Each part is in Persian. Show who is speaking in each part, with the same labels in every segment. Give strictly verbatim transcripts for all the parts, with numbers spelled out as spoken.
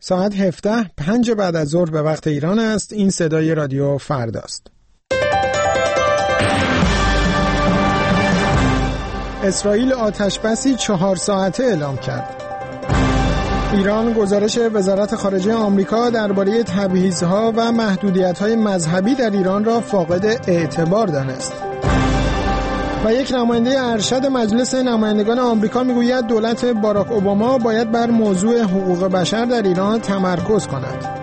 Speaker 1: ساعت هفده پنج بعد از ظهر به وقت ایران است. این صدای رادیو فرداست. اسرائیل آتش‌بسی چهار ساعته اعلام کرد. ایران گزارش وزارت خارجه آمریکا درباره تبعیض‌ها و محدودیت‌های مذهبی در ایران را فاقد اعتبار دانست. و یک نماینده ارشد مجلس نمایندگان آمریکا میگوید دولت باراک اوباما باید بر موضوع حقوق بشر در ایران تمرکز کند.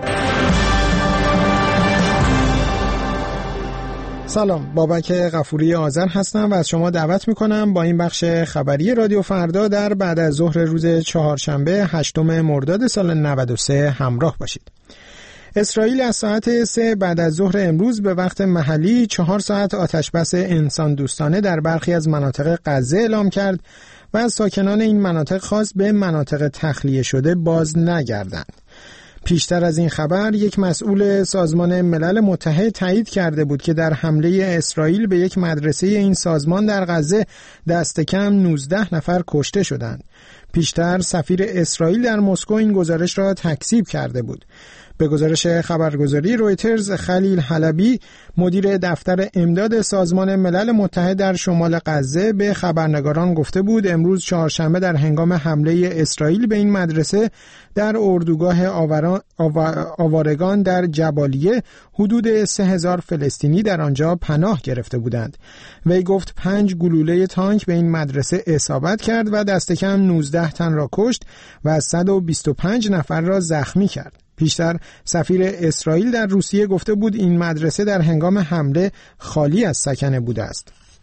Speaker 1: سلام، بابک غفوری آذر هستم و از شما دعوت میکنم با این بخش خبری رادیو فردا در بعد از ظهر روز چهارشنبه هشتم مرداد سال نود و سه همراه باشید. اسرائیل از ساعت سه بعد از ظهر امروز به وقت محلی چهار ساعت آتش‌بس انسان دوستانه در برخی از مناطق غزه اعلام کرد و از ساکنان این مناطق خواست به مناطق تخلیه شده باز نگردند. پیشتر از این خبر یک مسئول سازمان ملل متحد تایید کرده بود که در حمله اسرائیل به یک مدرسه این سازمان در غزه دست کم نوزده نفر کشته شدند. پیشتر سفیر اسرائیل در مسکو این گزارش را تکذیب کرده بود. به گزارش خبرگزاری رویترز، خلیل حلبی مدیر دفتر امداد سازمان ملل متحد در شمال غزه به خبرنگاران گفته بود امروز چهارشنبه در هنگام حمله اسرائیل به این مدرسه در اردوگاه آوران، آوارگان در جبالیه حدود سه هزار فلسطینی در آنجا پناه گرفته بودند. وی گفت پنج گلوله تانک به این مدرسه اصابت کرد و دست کم نوزده تن را کشت و صد و بیست و پنج نفر را زخمی کرد. پیشتر سفیر اسرائیل در روسیه گفته بود این مدرسه در هنگام حمله خالی از سکنه بوده است.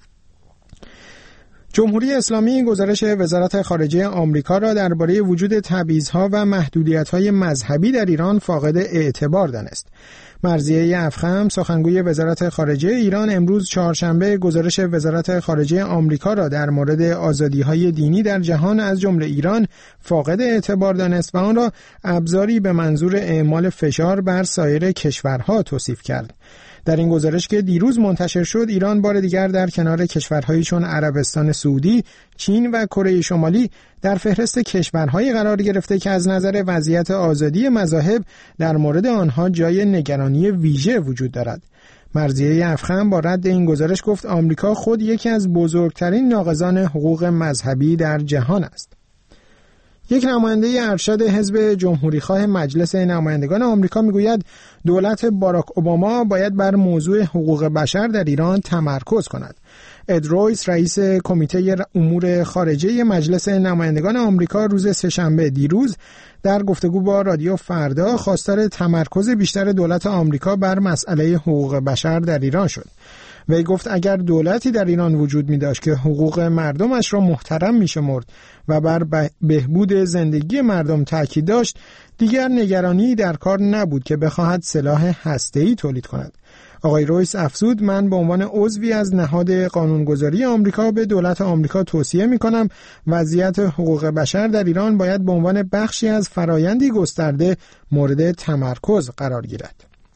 Speaker 1: جمهوری اسلامی گزارش وزارت خارجه آمریکا را درباره وجود تبعیض‌ها و محدودیت‌های مذهبی در ایران فاقد اعتبار دانست. مرضیه افخم سخنگوی وزارت خارجه ایران امروز چهارشنبه گزارش وزارت خارجه آمریکا را در مورد آزادی‌های دینی در جهان از جمله ایران فاقد اعتبار دانست و آن را ابزاری به منظور اعمال فشار بر سایر کشورها توصیف کرد. در این گزارش که دیروز منتشر شد، ایران بار دیگر در کنار کشورهایی چون عربستان سعودی، چین و کره شمالی در فهرست کشورهایی قرار گرفته که از نظر وضعیت آزادی مذاهب در مورد آنها جای نگرانی ویژه وجود دارد. مرضیه افخم با رد این گزارش گفت آمریکا خود یکی از بزرگترین ناقضان حقوق مذهبی در جهان است. یک نماینده ارشد حزب جمهوریخواه مجلس نمایندگان آمریکا میگوید دولت باراک اوباما باید بر موضوع حقوق بشر در ایران تمرکز کند. اد رویس رئیس کمیته امور خارجه مجلس نمایندگان آمریکا روز سه‌شنبه دیروز در گفتگو با رادیو فردا خواستار تمرکز بیشتر دولت آمریکا بر مسئله حقوق بشر در ایران شد. وی گفت اگر دولتی در ایران وجود می داشت که حقوق مردمش را محترم می شمرد و بر بهبود زندگی مردم تاکید داشت، دیگر نگرانی در کار نبود که بخواهد سلاح هسته‌ای تولید کند. آقای رویس افزود من به عنوان عضوی از نهاد قانونگذاری آمریکا به دولت آمریکا توصیه می کنم وضعیت حقوق بشر در ایران باید به عنوان بخشی از فرایندی گسترده مورد تمرکز قرار گیرد.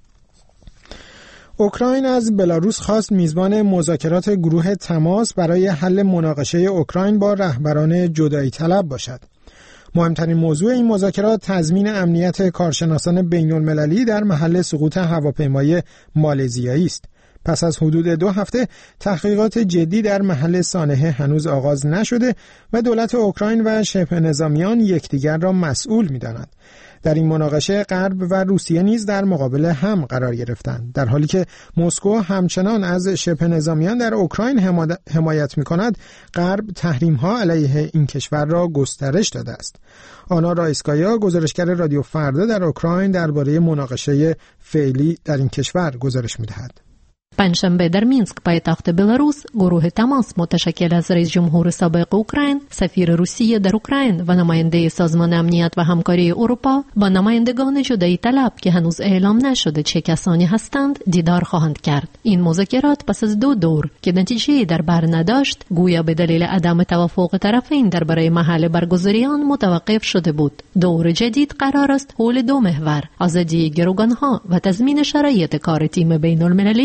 Speaker 1: اوکراین از بلاروس خواست میزبان مذاکرات گروه تماس برای حل مناقشه اوکراین با رهبران جدایی طلب باشد. مهمترین موضوع این مذاکرات تضمین امنیت کارشناسان بین المللی در محل سقوط هواپیمای مالزیایی است. پس از حدود دو هفته تحقیقات جدی در محل سانحه هنوز آغاز نشده و دولت اوکراین و شبه نظامیان یکدیگر را مسئول می‌دانند. در این مناقشه غرب و روسیه نیز در مقابل هم قرار گرفتند، در حالی که مسکو همچنان از شبه نظامیان در اوکراین حمایت می‌کند. غرب تحریم‌ها علیه این کشور را گسترش داده است. آنا رایسکایا گزارشگر رادیو فردا در اوکراین درباره مناقشه فعلی در این کشور گزارش می‌دهد.
Speaker 2: پنجشنبه در مینسک پایتخت بلاروس گروه تماس متشکل از رئیس جمهور سابق اوکراین، سفیر روسیه در اوکراین و نماینده سازمان امنیت و همکاری اروپا با نمایندگان جدایی طلب که هنوز اعلام نشده چه کسانی هستند دیدار خواهند کرد. این مذاکرات پس از دو دور که نتیجه در بر نداشت گویا به دلیل عدم توافق طرفین درباره محل برگزاری آن متوقف شده بود. دور جدید قرار است حول دو محور، آزادی گروگانها و تضمین شرایط کار تیم بین المللی تحقیق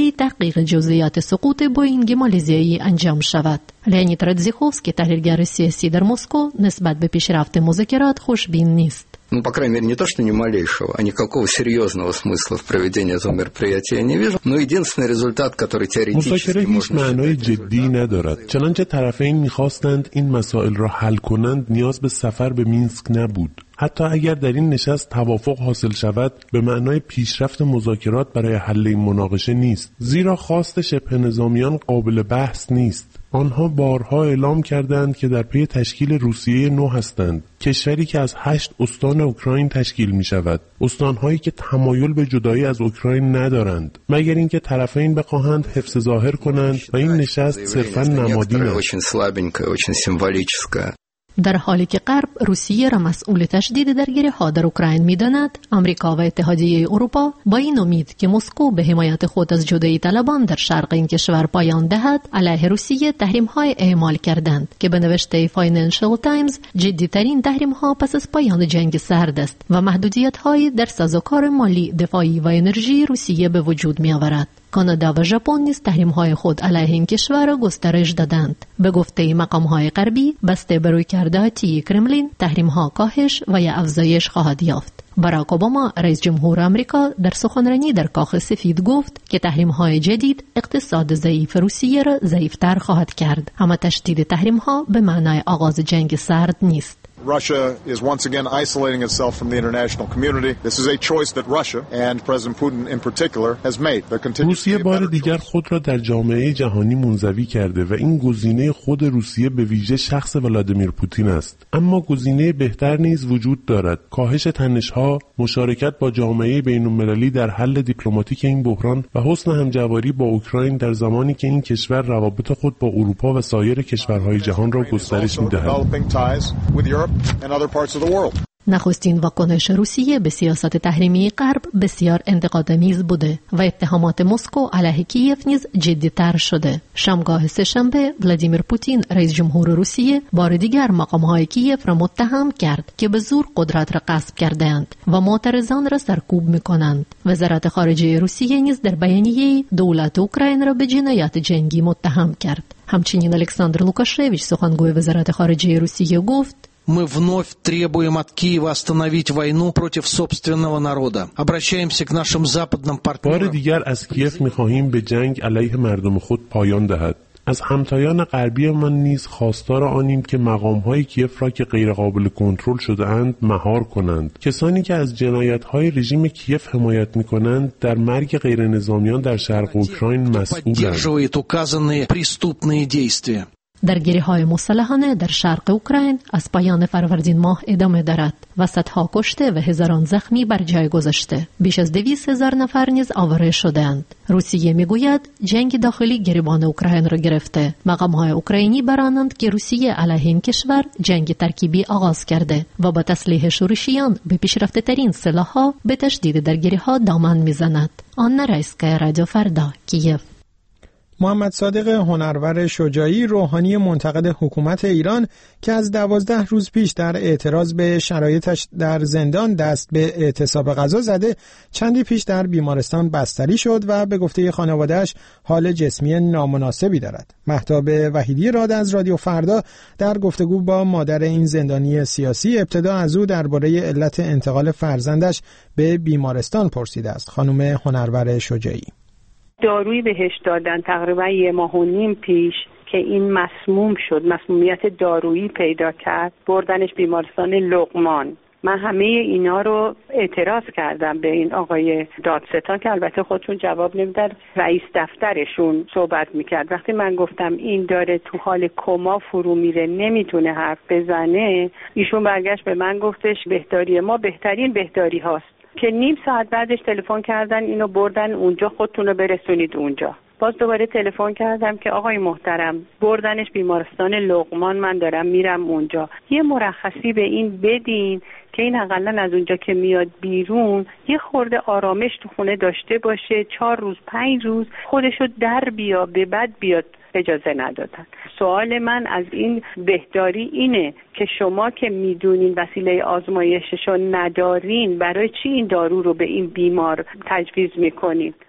Speaker 2: تحقیق جزئیات سقوط بوئینگ مالزیایی انجام شود. لئونید رادزیخوفسکی تحلیلگر سیاسی در مسکو نسبت به پیشرفت مذاکرات خوشبین نیست.
Speaker 3: Ну, по крайней мере, не то, что ни малейшего, а никакого серьезного смысла в проведении этого мероприятия не вижу. Но единственный результат, который теоретически можно...
Speaker 4: معنای جدی ندارد. چنانچه طرفین می‌خواستند این مسائل را حل کنند، نیاز به سفر به مینسک نبود. حتی اگر در این نشست توافق حاصل شود، به معنای پیشرفت مذاکرات برای حل این مناقشه نیست. زیرا خواست شبه نظامیان قابل بحث نیست. آنها بارها اعلام کردند که در پی تشکیل روسیه نو هستند، کشوری که از هشت استان اوکراین تشکیل می شود، استانهایی که تمایل به جدایی از اوکراین ندارند، مگر اینکه طرفین بخواهند حفظ ظاهر کنند و این نشست صرفاً نمادین است.
Speaker 2: در حالی که غرب روسیه را مسئول تشدید درگیری‌ها در اوکراین می‌داند، آمریکا و اتحادیه اروپا با این امید که مسکو به حمایت خود از جدایی طلبان در شرق این کشور پایان دهد، علیه روسیه تحریم‌های اعمال کردند که به نوشته فاینانشل تایمز جدی‌ترین تحریم‌ها پس از پایان جنگ سرد است و محدودیت‌های در سازوکار مالی، دفاعی و انرژی روسیه به وجود می‌آورد. کانادا و ژاپن نیز تحریم‌های خود علیه این کشور را گسترش دادند. به گفته مقام‌های غربی، بسته بر رویکرداتی کرملین، تحریم‌ها کاهش و یا افزایش خواهد یافت. باراک اوباما رئیس جمهور آمریکا در سخنرانی در کاخ سفید گفت که تحریم‌های جدید اقتصاد ضعیف روسیه را ضعیف‌تر خواهد کرد. اما تشدید تحریم‌ها به معنای آغاز جنگ سرد نیست.
Speaker 5: Russia is once again isolating itself from the international community. This is a choice that Russia and President Putin in particular has made.
Speaker 4: روسیه بار دیگر خود را در جامعه جهانی منزوی کرده و این گزینه خود روسیه به ویژه شخص ولادیمیر پوتین است. اما گزینه بهتر نیز وجود دارد. کاهش تنش‌ها، مشارکت با جامعه بین‌المللی در حل دیپلماتیک این بحران و حسن همجواری با اوکراین در زمانی که این کشور روابط خود با اروپا و سایر کشورهای جهان را گسترش می‌دهد.
Speaker 5: and other parts of the world.
Speaker 2: نخستین واکنش روسیه به سیاست تحریمی غرب بسیار انتقادآمیز بوده و اتهامات مسکو علیه کیف نیز جدی‌تر شده. شامگاه سه‌شنبه ولادیمیر پوتین رئیس جمهور روسیه بار دیگر مقام‌های کیف را متهم کرد که به زور قدرت را غصب کردند و معترضان را سرکوب می‌کنند. وزارت خارجه روسیه نیز در بیانیه دولت اوکراین را به جنایات جنگی متهم کرد. همچنین الکساندر لوکاشویچ سخنگوی وزارت خارجه روسیه گفت:
Speaker 6: Мы вновь требуем от Киева остановить войну против собственного народа. Обращаемся к нашим западным партнерам.
Speaker 4: بار دیگر از کیف می‌خواهیم به جنگ علیه مردم خود پایان دهد. از همتایان غربی من نیز خواستار آنیم که مقام‌های کیف را که غیرقابل کنترل شده‌اند مهار کنند. کسانی که از جنایت‌های رژیم کیف حمایت می‌کنند در مرگ غیرنظامیان در شرق اوکراین مسئولند.
Speaker 2: درگیری‌های مسلحانه در شرق اوکراین از پایان فروردین ماه ادامه دارد و صدها کشته و هزاران زخمی بر جای گذاشته. بیش از دویست هزار نفر نیز آواره شدند. روسیه میگوید جنگ داخلی گریبان اوکراین را گرفته. مقام‌های اوکراینی برانند که روسیه علیه این کشور جنگ ترکیبی آغاز کرده و با تسلیح شورشیان به پیشرفته‌ترین سلاح‌ها به تشدید درگیری‌ها دامن میزند. آنا رایسکایا، رادیو فردا، کیف.
Speaker 1: محمد صادق هنرور شجاعی، روحانی منتقد حکومت ایران که از دوازده روز پیش در اعتراض به شرایطش در زندان دست به اعتصاب غذا زده، چندی پیش در بیمارستان بستری شد و به گفته خانواده‌اش حال جسمی نامناسبی دارد. مهتاب وحیدی راد از رادیو فردا در گفتگو با مادر این زندانی سیاسی ابتدا از او درباره علت انتقال فرزندش به بیمارستان پرسیده است. خانم هنرور شجاعی:
Speaker 7: دارویی بهش دادن تقریبا یه ماه و نیم پیش که این مسموم شد، مسمومیت دارویی پیدا کرد، بردنش بیمارستان لقمان. من همه اینا رو اعتراض کردم به این آقای دادستان که البته خودشون جواب نمیدن. رئیس دفترشون صحبت میکرد. وقتی من گفتم این داره تو حال کما فرو میره، نمیتونه حرف بزنه، ایشون برگشت به من گفتش بهداری ما بهترین بهداری هاست، که نیم ساعت بعدش تلفن کردن اینو بردن اونجا، خودتون رو برسونید اونجا. باز دوباره تلفن کردم که آقای محترم بردنش بیمارستان لقمان، من دارم میرم اونجا، یه مرخصی به این بدین که این حداقل از اونجا که میاد بیرون یه خورده آرامش تو خونه داشته باشه، چهار روز پنج روز خودشو در بیا به بعد بیاد. اجازه ندادن. سوال من از این بهداری اینه که شما که میدونین وسیله آزمایششو ندارین، برای چی این دارو رو به این بیمار تجویز میکنین؟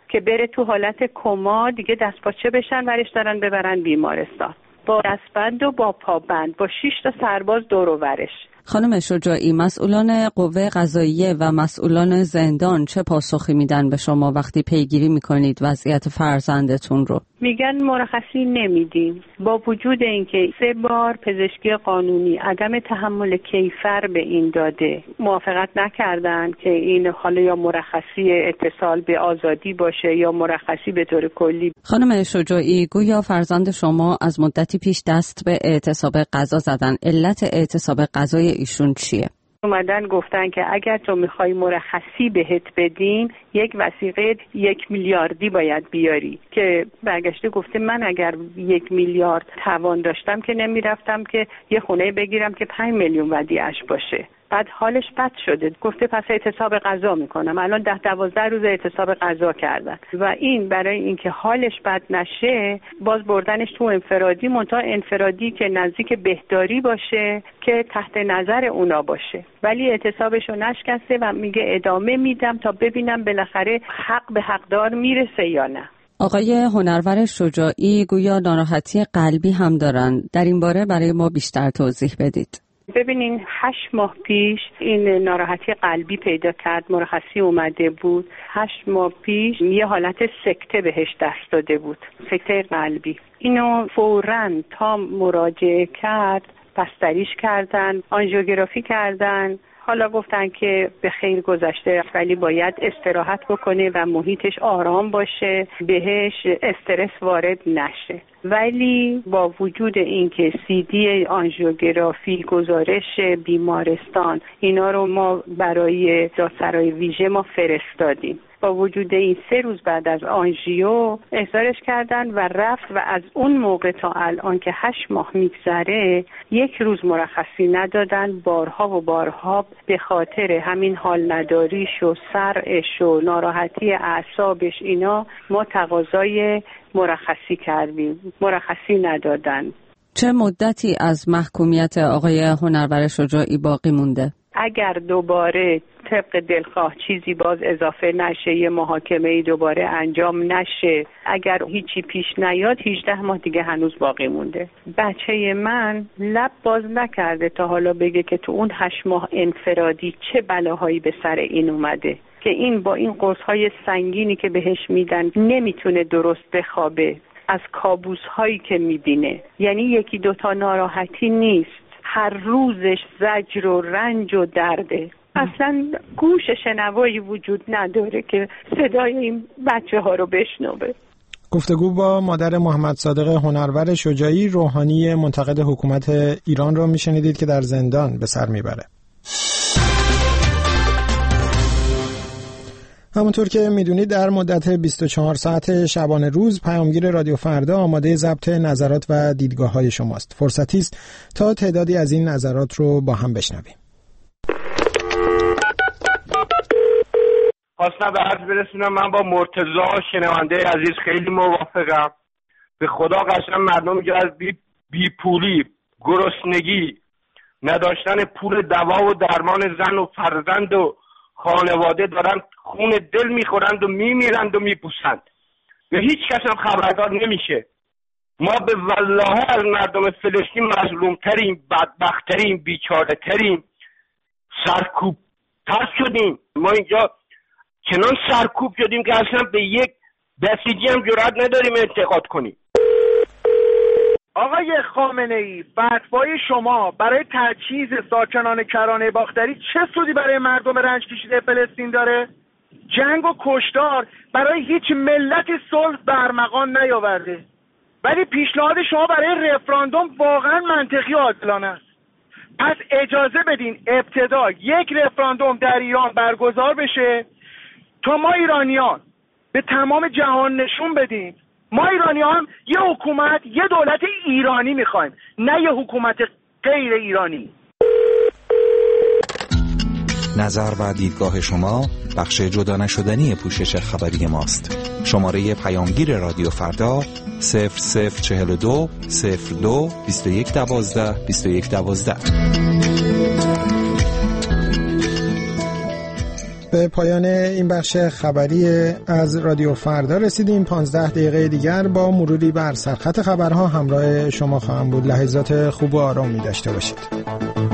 Speaker 7: که بره تو حالت کما، دیگه دست پاچه بشن ورش دارن ببرن بیمارستان با دستبند و با پابند با شش تا سرباز دور و برش.
Speaker 8: خانم شجاعی، مسئولان قوه قضاییه و مسئولان زندان چه پاسخی میدن به شما وقتی پیگیری میکنید وضعیت فرزندتون رو؟
Speaker 7: میگن مرخصی نمیدیم. با وجود اینکه سه بار پزشکی قانونی عدم تحمل کیفر به این داده، موافقت نکردن که این حالا یا مرخصی اتصال به آزادی باشه یا مرخصی به طور کلی.
Speaker 8: خانم شجاعی، گویا فرزند شما از مدتی پیش دست به اعتصاب غذا زدن. علت اعتصاب غذای ایشون چیه؟
Speaker 7: اومدن گفتن که اگر تو میخوای مرخصی بهت بدیم یک وثیقه یک میلیاردی باید بیاری، که برگشته گفته من اگر یک میلیارد توان داشتم که نمیرفتم که یه خونه بگیرم که پنج میلیون ودیعش باشه. بعد حالش بد شده، گفته پس اعتصاب غذا میکنم. الان ده دوازده روز اعتصاب غذا کردن و این برای اینکه حالش بد نشه باز بردنش تو انفرادی، منتها انفرادی که نزدیک بهداری باشه که تحت نظر اونا باشه، ولی اعتصابشو نشکسته و میگه ادامه میدم تا ببینم بالاخره حق به حقدار میرسه یا نه.
Speaker 8: آقای هنرور شجاعی گویا ناراحتی قلبی هم دارن، در این باره برای ما بیشتر توضیح بدید.
Speaker 7: ببینین هشت ماه پیش این ناراحتی قلبی پیدا کرد، مرخصی اومده بود. هشت ماه پیش یه حالت سکته بهش دست داده بود، سکته قلبی. اینو فوراً تا مراجعه کرد بستریش کردن، آنژیوگرافی کردن. حالا گفتن که به خیر گذشته ولی باید استراحت بکنه و محیطش آرام باشه، بهش استرس وارد نشه. ولی با وجود اینکه سی دی آنژیوگرافی، گزارش بیمارستان، اینا رو ما برای دادسرای ویژه ما فرستادیم، با وجود این سه روز بعد از آنژیو احضارش کردن و رفت و از اون موقع تا الان که هشت ماه میگذره یک روز مرخصی ندادن. بارها و بارها به خاطر همین حال نداریش و سرش و ناراحتی اعصابش اینا ما تقاضای مرخصی کردیم، مرخصی ندادن.
Speaker 8: چه مدتی از محکومیت آقای هنرور شجاعی باقی مونده؟
Speaker 7: اگر دوباره طبق دلخواه چیزی باز اضافه نشه، یه محاکمه دوباره انجام نشه، اگر هیچی پیش نیاد، هجده ماه دیگه هنوز باقی مونده. بچه من لب باز نکرده تا حالا بگه که تو اون هشت ماه انفرادی چه بلاهایی به سر این اومده که این با این قرص‌های سنگینی که بهش میدن نمیتونه درست بخوابه از کابوس‌هایی که میبینه. یعنی یکی دوتا ناراحتی نیست، هر روزش زجر و رنج و درده. اصلا گوش شنوایی وجود نداره که صدای این بچه ها رو بشنوه.
Speaker 1: گفتگو با مادر محمد صادق هنرور شجاعی، روحانی منتقد حکومت ایران رو میشنیدید که در زندان به سر میبره. همونطور که میدونید در مدت بیست و چهار ساعت شبانه روز پیامگیر رادیو فردا آماده ضبط نظرات و دیدگاه‌های شماست. فرصتی است تا تعدادی از این نظرات رو با هم بشنویم.
Speaker 9: خواستم به عرض برسونم من با مرتضی شنونده عزیز خیلی موافقم. به خدا قسم مردم که از بی, بی پولی، گرسنگی، نداشتن پول دوا و درمان زن و فرزند و خانواده دارن خون دل میخورند و میمیرند و میپوسند و هیچ کس هم خبردار نمیشه. ما به والله از مردم فلسطین مظلومترین، بدبختترین، بیچاره‌ترین، سرکوب‌تر شدیم. ما اینجا چنان سرکوب شدیم که اصلا به یک بسیجی هم جرئت نداریم انتقاد کنیم.
Speaker 10: آقای خامنه‌ای، فتوای شما برای تجهیز ساکنان کرانه باختری چه سودی برای مردم رنج کشیده فلسطین داره؟ جنگ و کشتار برای هیچ ملت صلح برمغان نیاورده. ولی پیشنهاد شما برای رفراندوم واقعا منطقی و عادلانه است. پس اجازه بدین ابتدا یک رفراندوم در ایران برگزار بشه تا ما ایرانیان به تمام جهان نشون بدیم ما ایرانیان یه حکومت، یه دولت ایرانی میخوایم، نه یه حکومت غیر ایرانی.
Speaker 11: نظر و دیدگاه شما بخش جدا نشدنی پوشش خبری ماست. شماره پیامگیر رادیو فردا صفر صفر چهل و دو صفر دو بیست و یک دوازده بیست و یک دوازده.
Speaker 1: به پایان این بخش خبری از رادیو فردا رسیدیم. پانزده دقیقه دیگر با مروری بر سرخط خبرها همراه شما خواهم بود. لحظات خوب و آرامی داشته باشید.